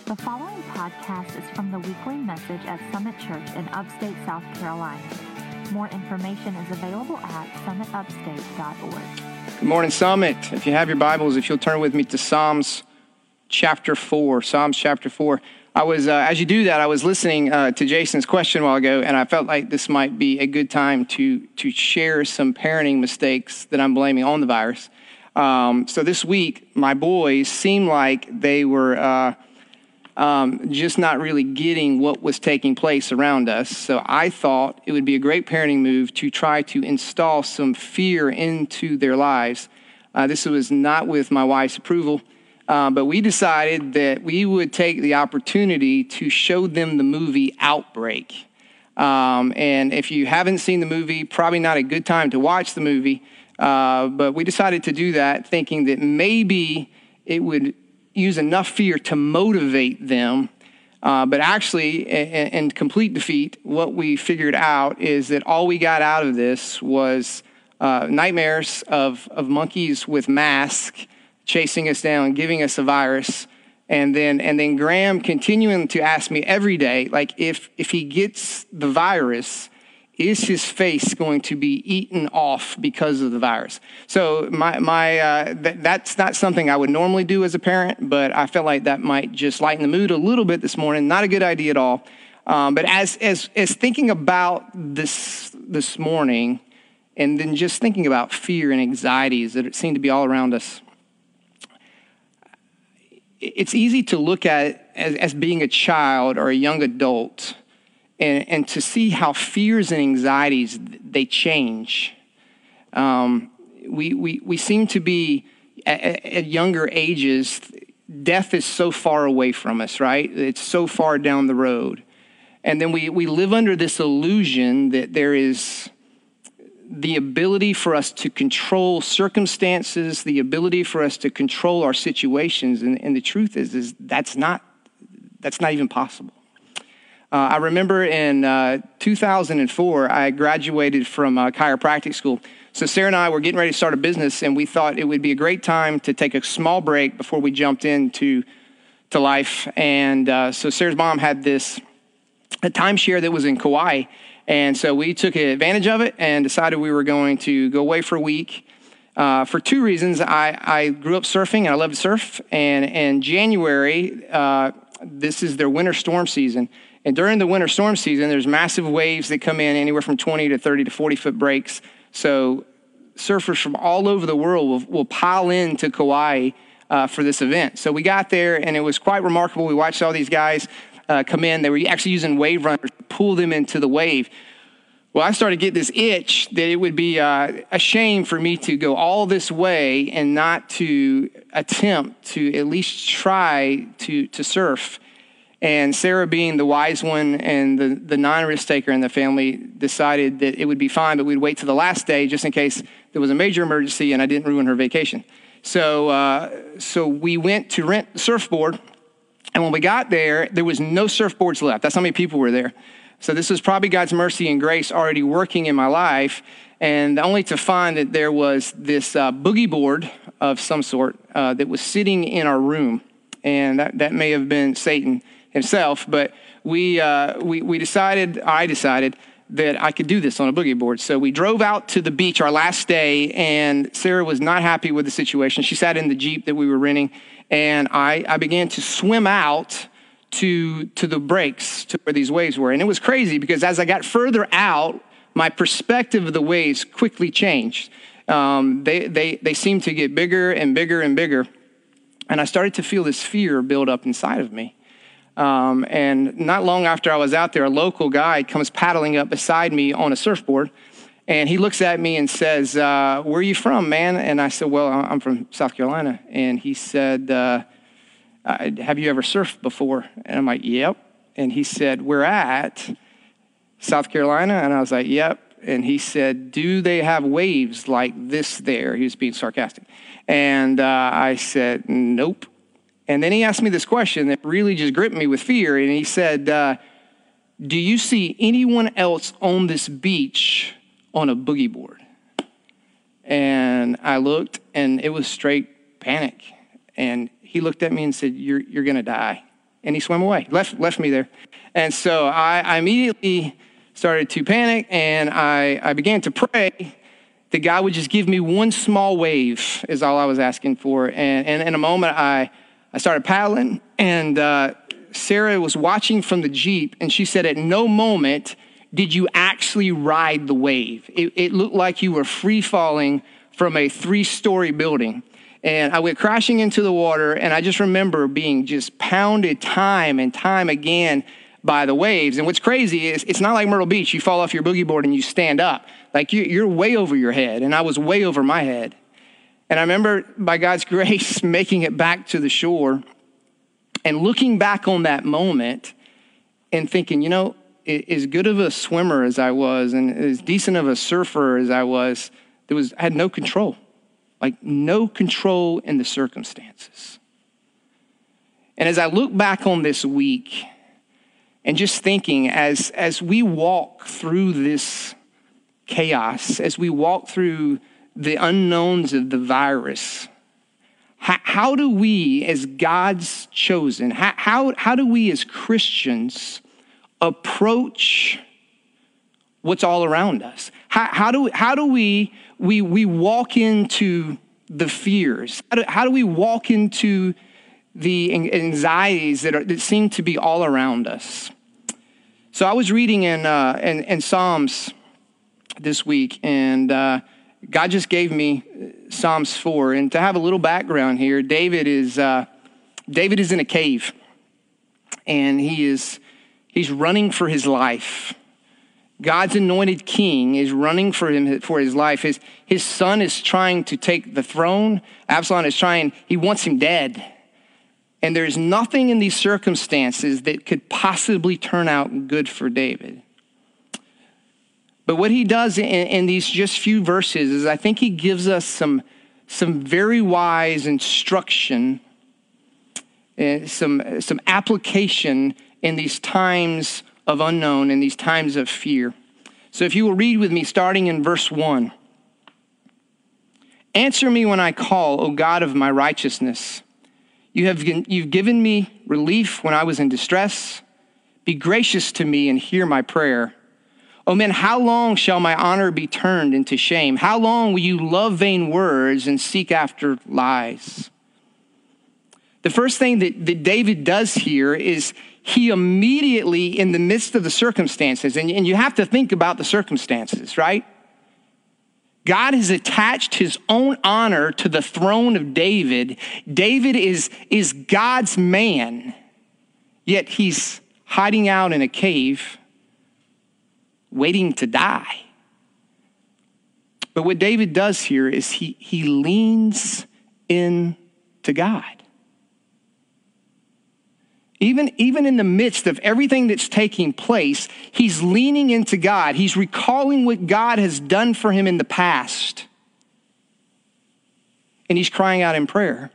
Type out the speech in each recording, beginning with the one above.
The following podcast is from the weekly message at Summit Church in upstate South Carolina. More information is available at summitupstate.org. Good morning, Summit. If you have your Bibles, if you'll turn with me to Psalms chapter 4. Psalms chapter 4. I was, as you do that, I was listening to Jason's question a while ago, and I felt like this might be a good time to share some parenting mistakes that I'm blaming on the virus. So this week, my boys seemed like they were just not really getting what was taking place around us. So I thought it would be a great parenting move to try to install some fear into their lives. This was not with my wife's approval, but we decided that we would take the opportunity to show them the movie Outbreak. And if you haven't seen the movie, probably not a good time to watch the movie. But we decided to do that thinking that maybe it would use enough fear to motivate them. But actually, in complete defeat, what we figured out is that all we got out of this was nightmares of monkeys with masks chasing us down, giving us a virus. And then Graham continuing to ask me every day, like, if he gets the virus, is his face going to be eaten off because of the virus? So that's not something I would normally do as a parent, but I felt like that might just lighten the mood a little bit this morning. Not a good idea at all. But as thinking about this morning, and then just thinking about fear and anxieties that seem to be all around us, it's easy to look at as being a child or a young adult and to see how fears and anxieties, they change. We seem to be, at younger ages, death is so far away from us, right? It's so far down the road. And then we live under this illusion that there is the ability for us to control circumstances, the ability for us to control our situations. And the truth is that's not even possible. I remember in 2004, I graduated from chiropractic school. So Sarah and I were getting ready to start a business, and we thought it would be a great time to take a small break before we jumped into life. And so Sarah's mom had a timeshare that was in Kauai. And so we took advantage of it and decided we were going to go away for a week. For two reasons. I grew up surfing, and I love to surf. And in January, this is their winter storm season. And during the winter storm season, there's massive waves that come in anywhere from 20 to 30 to 40-foot breaks. So surfers from all over the world will pile into Kauai for this event. So we got there, and it was quite remarkable. We watched all these guys come in. They were actually using wave runners to pull them into the wave. Well, I started to get this itch that it would be a shame for me to go all this way and not to attempt to at least try to surf. And Sarah, being the wise one and the non-risk taker in the family, decided that it would be fine, but we'd wait till the last day just in case there was a major emergency and I didn't ruin her vacation. So we went to rent a surfboard, and when we got there, there was no surfboards left. That's how many people were there. So this was probably God's mercy and grace already working in my life, and only to find that there was this boogie board of some sort that was sitting in our room, and that may have been Satan himself, but I decided that I could do this on a boogie board. So we drove out to the beach our last day, and Sarah was not happy with the situation. She sat in the Jeep that we were renting, and I began to swim out to the breaks, to where these waves were. And it was crazy because as I got further out, my perspective of the waves quickly changed. They seemed to get bigger and bigger and bigger. And I started to feel this fear build up inside of me. And not long after I was out there, a local guy comes paddling up beside me on a surfboard. And he looks at me and says, where are you from, man? And I said, well, I'm from South Carolina. And he said, have you ever surfed before? And I'm like, yep. And he said, where at? South Carolina? And I was like, yep. And he said, do they have waves like this there? He was being sarcastic. And I said, nope. And then he asked me this question that really just gripped me with fear. And he said, do you see anyone else on this beach on a boogie board? And I looked, and it was straight panic. And he looked at me and said, you're going to die. And he swam away, left me there. And so I immediately started to panic, and I began to pray that God would just give me one small wave is all I was asking for. And in a moment, I started paddling, and Sarah was watching from the Jeep, and she said, at no moment did you actually ride the wave. It looked like you were free falling from a 3-story building. And I went crashing into the water, and I just remember being just pounded time and time again by the waves. And what's crazy is it's not like Myrtle Beach. You fall off your boogie board and you stand up. Like you're way over your head, and I was way over my head. And I remember, by God's grace, making it back to the shore and looking back on that moment and thinking, as good of a swimmer as I was and as decent of a surfer as I was, I had no control. Like no control in the circumstances. And as I look back on this week and just thinking as we walk through this chaos, as we walk through the unknowns of the virus, how do we as God's chosen, how do we as Christians approach what's all around us? How do we walk into the fears? How do we walk into the anxieties that seem to be all around us? So I was reading in Psalms this week, and God just gave me Psalms 4. And to have a little background here, David is in a cave, and he's running for his life. God's anointed king is running for his life. His son is trying to take the throne. Absalom he wants him dead. And there's nothing in these circumstances that could possibly turn out good for David. But what he does in these just few verses is I think he gives us some very wise instruction and some application in these times of unknown, in these times of fear. So if you will read with me, starting in verse 1. Answer me when I call, O God of my righteousness. You've given me relief when I was in distress. Be gracious to me and hear my prayer. O men, how long shall my honor be turned into shame? How long will you love vain words and seek after lies? The first thing that David does here is he immediately, in the midst of the circumstances, and you have to think about the circumstances, right? God has attached his own honor to the throne of David. David is God's man, yet he's hiding out in a cave, waiting to die. But what David does here is he leans in to God. Even in the midst of everything that's taking place, he's leaning into God. He's recalling what God has done for him in the past. And he's crying out in prayer.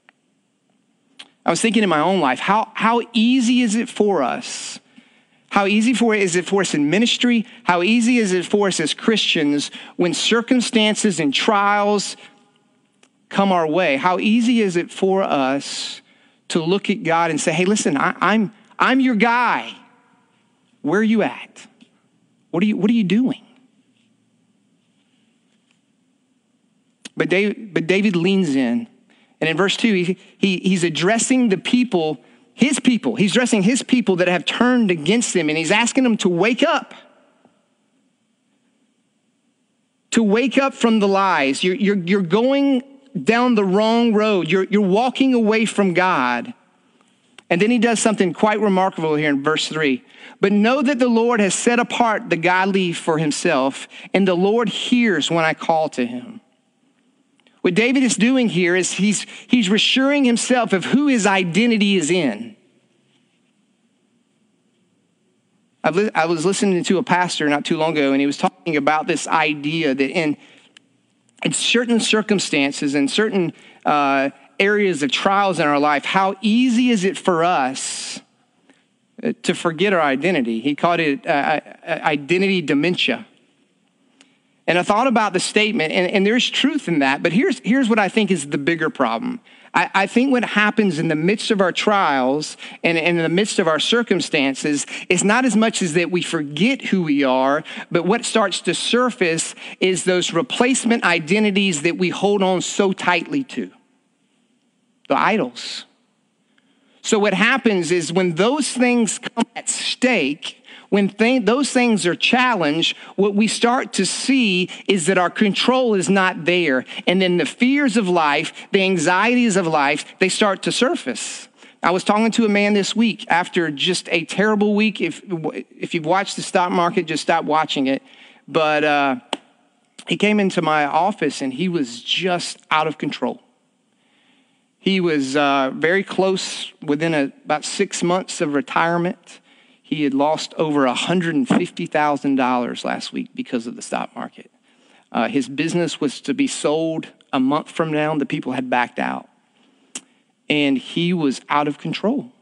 I was thinking in my own life, how easy is it for us? How easy is it for us in ministry? How easy is it for us as Christians when circumstances and trials come our way? How easy is it for us to look at God and say, hey, listen, I'm your guy. Where are you at? What are you doing? But David leans in. And in verse 2, he's addressing the people, his people. He's addressing his people that have turned against him. And he's asking them to wake up. To wake up from the lies. You're going down the wrong road. You're walking away from God. And then he does something quite remarkable here in verse 3. But know that the Lord has set apart the godly for himself, and the Lord hears when I call to him. What David is doing here is he's reassuring himself of who his identity is in. I was listening to a pastor not too long ago, and he was talking about this idea that in certain circumstances and certain areas of trials in our life, how easy is it for us to forget our identity? He called it identity dementia. And I thought about the statement, and there's truth in that, but here's what I think is the bigger problem. I think what happens in the midst of our trials and in the midst of our circumstances is not as much as that we forget who we are, but what starts to surface is those replacement identities that we hold on so tightly to, the idols. So what happens is when those things come at stake, when those things are challenged, what we start to see is that our control is not there. And then the fears of life, the anxieties of life, they start to surface. I was talking to a man this week after just a terrible week. If you've watched the stock market, just stop watching it. But he came into my office and he was just out of control. He was very close, within about 6 months of retirement. He had lost over $150,000 last week because of the stock market. His business was to be sold a month from now. The people had backed out. And he was out of control.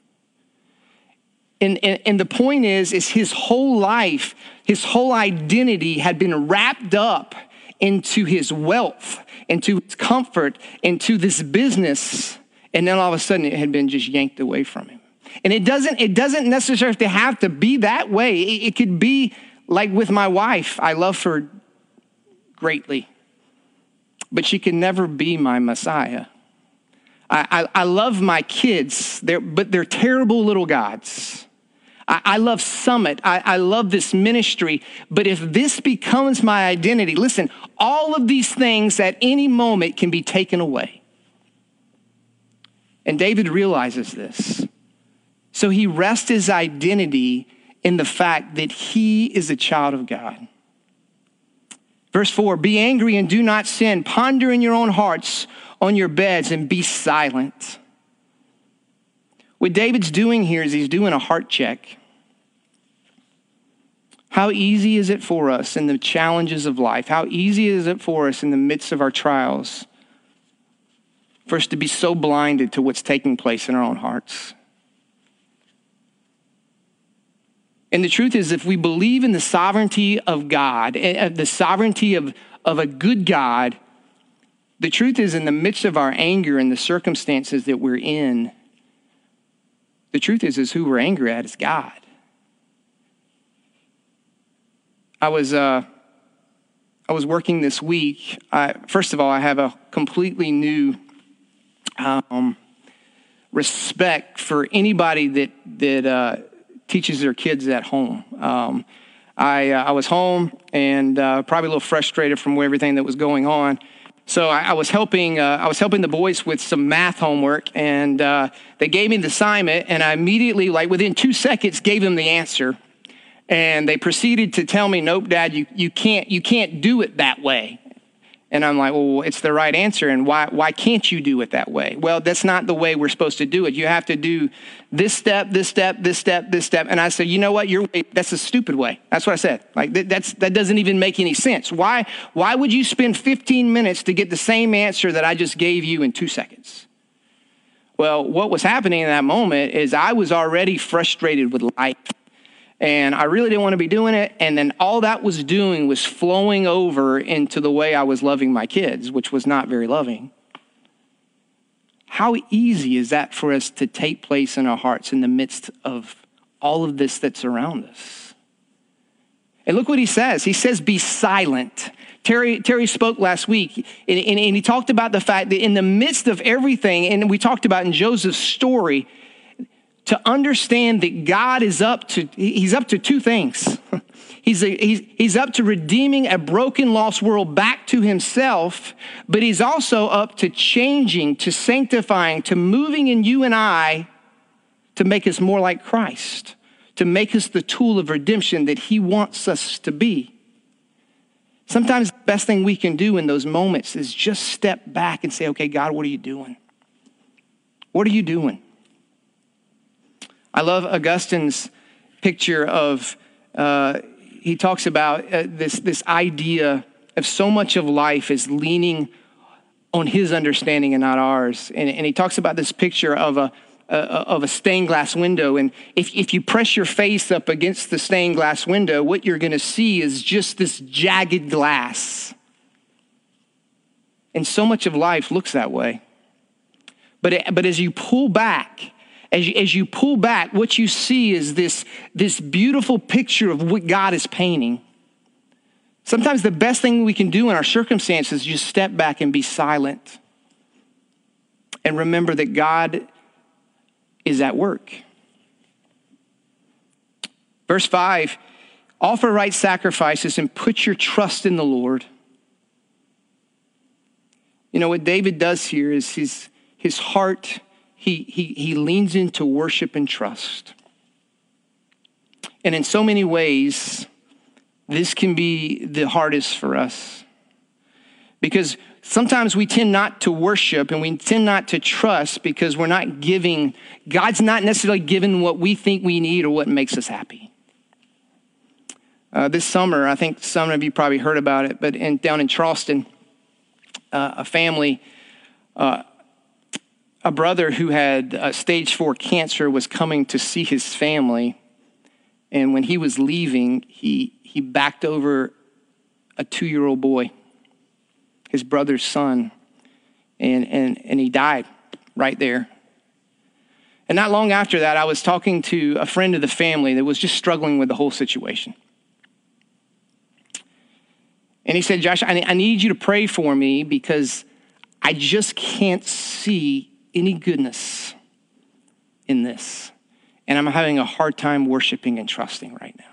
And the point is his whole life, his whole identity had been wrapped up into his wealth, into his comfort, into this business. And then all of a sudden it had been just yanked away from him. And it doesn't necessarily have to be that way. It could be like with my wife. I love her greatly, but she can never be my Messiah. I love my kids, but they're terrible little gods. I love Summit. I love this ministry. But if this becomes my identity, listen, all of these things at any moment can be taken away. And David realizes this. So he rests his identity in the fact that he is a child of God. Verse 4, be angry and do not sin. Ponder in your own hearts on your beds and be silent. What David's doing here is he's doing a heart check. How easy is it for us in the challenges of life? How easy is it for us in the midst of our trials for us to be so blinded to what's taking place in our own hearts? And the truth is, if we believe in the sovereignty of God, the sovereignty of a good God, the truth is, in the midst of our anger and the circumstances that we're in, the truth is who we're angry at is God. I was working this week. First of all, I have a completely new respect for anybody that teaches their kids at home. I was home and probably a little frustrated from everything that was going on. So I was helping the boys with some math homework, and they gave me the assignment, and I immediately, like within 2 seconds, gave them the answer. And they proceeded to tell me, nope, Dad, you can't do it that way. And I'm like, well, it's the right answer. And why can't you do it that way? Well, that's not the way we're supposed to do it. You have to do this step, this step, this step, this step. And I said, you know what? That's a stupid way. That's what I said. Like that doesn't even make any sense. Why would you spend 15 minutes to get the same answer that I just gave you in 2 seconds? Well, what was happening in that moment is I was already frustrated with life. And I really didn't want to be doing it. And then all that was doing was flowing over into the way I was loving my kids, which was not very loving. How easy is that for us to take place in our hearts in the midst of all of this that's around us? And look what he says. He says, be silent. Terry spoke last week, and he talked about the fact that in the midst of everything, and we talked about in Joseph's story, to understand that God is he's up to two things. He's up to redeeming a broken, lost world back to himself, but he's also up to changing, to sanctifying, to moving in you and I to make us more like Christ, to make us the tool of redemption that he wants us to be. Sometimes the best thing we can do in those moments is just step back and say, okay, God, what are you doing? What are you doing? I love Augustine's picture of, he talks about this idea of so much of life is leaning on his understanding and not ours. And he talks about this picture of a stained glass window. And if you press your face up against the stained glass window, what you're going to see is just this jagged glass. And so much of life looks that way. But as you pull back, as you pull back, what you see is this beautiful picture of what God is painting. Sometimes the best thing we can do in our circumstances is just step back and be silent and remember that God is at work. Verse 5, offer right sacrifices and put your trust in the Lord. You know, what David does here is his heart, he leans into worship and trust. And in so many ways, this can be the hardest for us. Because sometimes we tend not to worship and we tend not to trust because we're not giving, God's not necessarily giving what we think we need or what makes us happy. This summer, I think some of you probably heard about it, but down in Charleston, a family, a brother who had stage 4 cancer was coming to see his family. And when he was leaving, he backed over a 2-year-old boy, his brother's son, and he died right there. And not long after that, I was talking to a friend of the family that was just struggling with the whole situation. And he said, Josh, I need you to pray for me because I just can't see any goodness in this. And I'm having a hard time worshiping and trusting right now.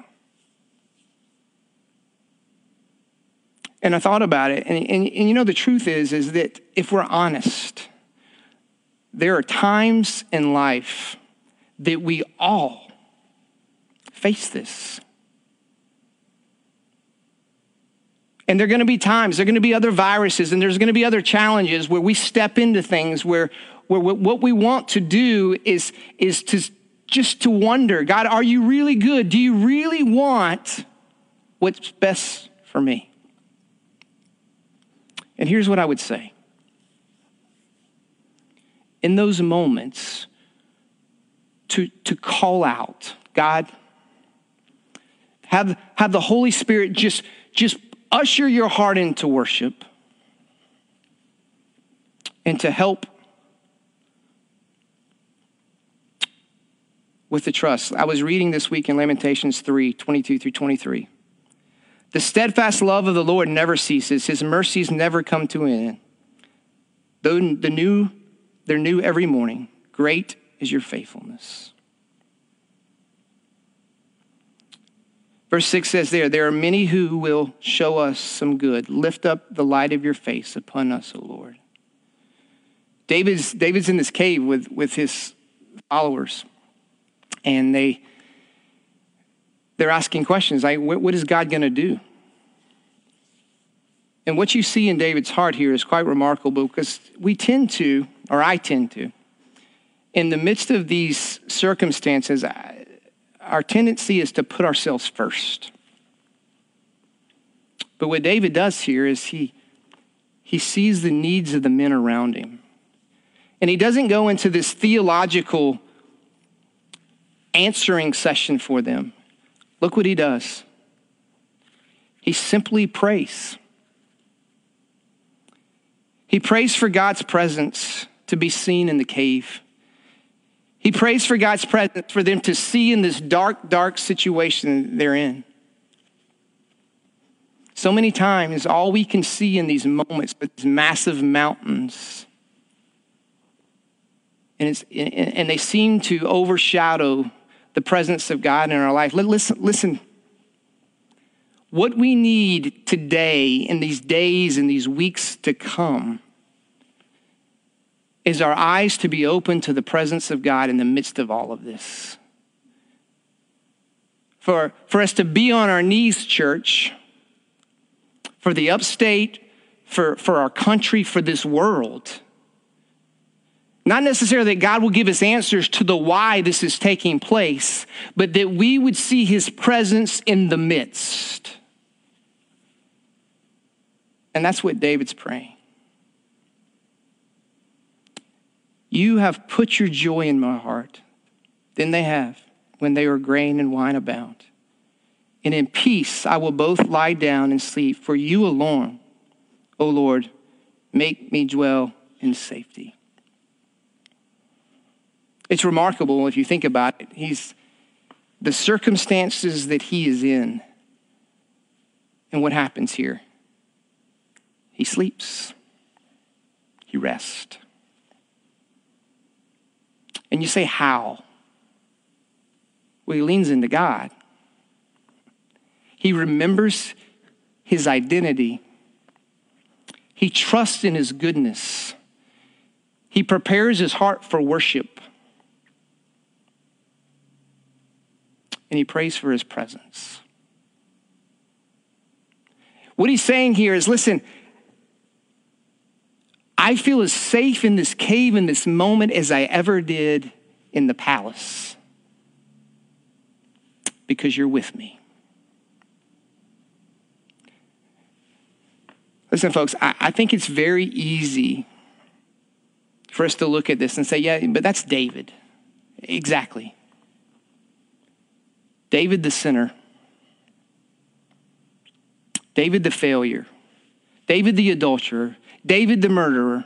And I thought about it. And you know, the truth is that if we're honest, there are times in life that we all face this. And there are going to be times, there are going to be other viruses, and there's going to be other challenges where we step into things where what we want to do is to wonder, God, are you really good? Do you really want what's best for me? And here's what I would say. In those moments, to call out, God, have the Holy Spirit just usher your heart into worship and to help with the trust. I was reading this week in Lamentations 3:22-23. The steadfast love of the Lord never ceases. His mercies never come to an end. Though they're new every morning. Great is your faithfulness. Verse 6 says there are many who will show us some good. Lift up the light of your face upon us, O Lord. David's in this cave with his followers. And they're asking questions like, what is God going to do? And what you see in David's heart here is quite remarkable because I tend to, in the midst of these circumstances, our tendency is to put ourselves first. But what David does here is he sees the needs of the men around him. And he doesn't go into this theological answering session for them. Look what he does. He simply prays. He prays for God's presence to be seen in the cave. He prays for God's presence for them to see in this dark, dark situation they're in. So many times, all we can see in these moments are these massive mountains. And they seem to overshadow the presence of God in our life. Listen. What we need today in these days and these weeks to come is our eyes to be open to the presence of God in the midst of all of this. For us to be on our knees, church, for the upstate, for our country, for this world. Not necessarily that God will give us answers to the why this is taking place, but that we would see his presence in the midst. And that's what David's praying. You have put your joy in my heart. Then they have, when they are grain and wine abound. And in peace I will both lie down and sleep. For you alone, O Lord, make me dwell in safety. It's remarkable if you think about it. The circumstances that he is in. And what happens here? He sleeps. He rests. And you say, how? Well, he leans into God. He remembers his identity. He trusts in his goodness. He prepares his heart for worship. And he prays for his presence. What he's saying here is, listen, I feel as safe in this cave in this moment as I ever did in the palace because you're with me. Listen, folks, I think it's very easy for us to look at this and say, yeah, but that's David. Exactly. David the sinner. David the failure. David the adulterer. David the murderer.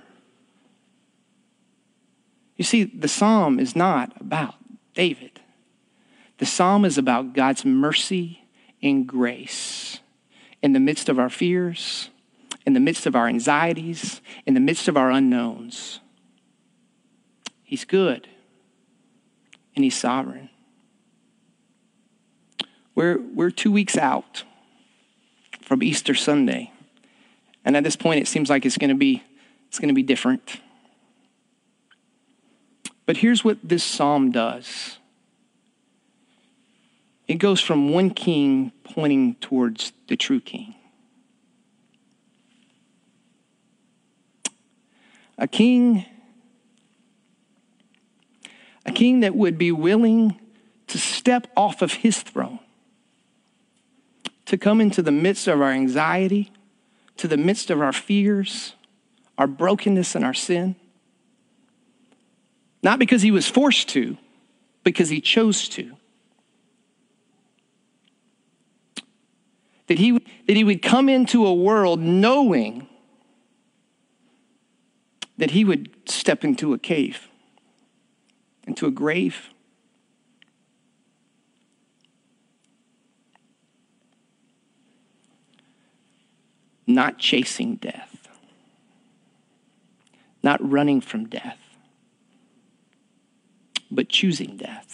You see, the psalm is not about David. The psalm is about God's mercy and grace in the midst of our fears, in the midst of our anxieties, in the midst of our unknowns. He's good and he's sovereign. We're 2 weeks out from Easter Sunday. And at this point, it seems like it's going to be different. But here's what this psalm does. It goes from one king pointing towards the true king. A king that would be willing to step off of his throne, to come into the midst of our anxiety, to the midst of our fears, our brokenness and our sin. Not because he was forced to, because he chose to. That he would come into a world knowing that he would step into a cave, into a grave. Not chasing death, not running from death, but choosing death.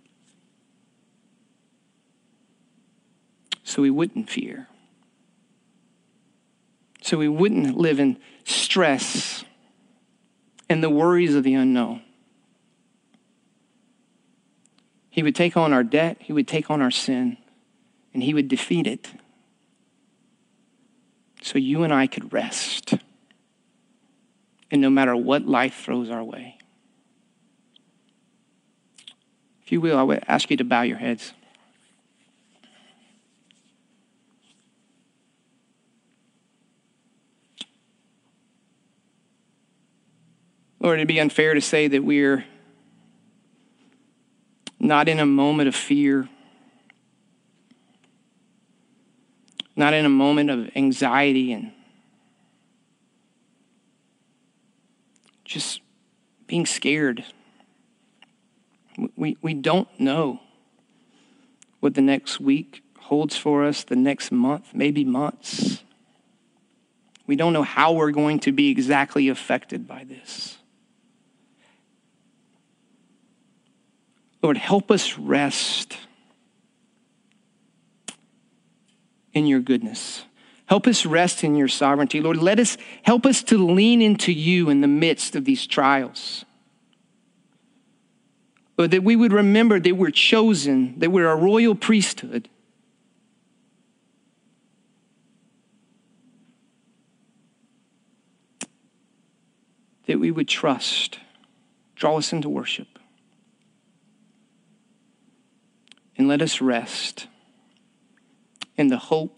So we wouldn't fear. So we wouldn't live in stress and the worries of the unknown. He would take on our debt, he would take on our sin, and he would defeat it. So you and I could rest. And no matter what life throws our way. If you will, I would ask you to bow your heads. Lord, it'd be unfair to say that we're not in a moment of fear, not in a moment of anxiety and just being scared. We don't know what the next week holds for us, the next month, maybe months. We don't know how we're going to be exactly affected by this. Lord, help us rest in your goodness. Help us rest in your sovereignty. Lord, help us to lean into you in the midst of these trials. Lord, that we would remember that we're chosen, that we're a royal priesthood. That we would trust. Draw us into worship. And let us rest in the hope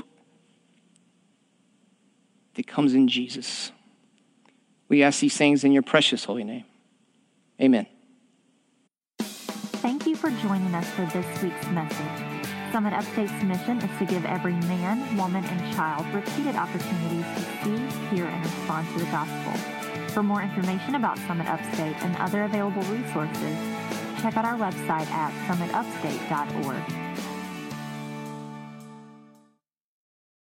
that comes in Jesus. We ask these things in your precious holy name. Amen. Thank you for joining us for this week's message. Summit Upstate's mission is to give every man, woman, and child repeated opportunities to see, hear, and respond to the gospel. For more information about Summit Upstate and other available resources, check out our website at summitupstate.org.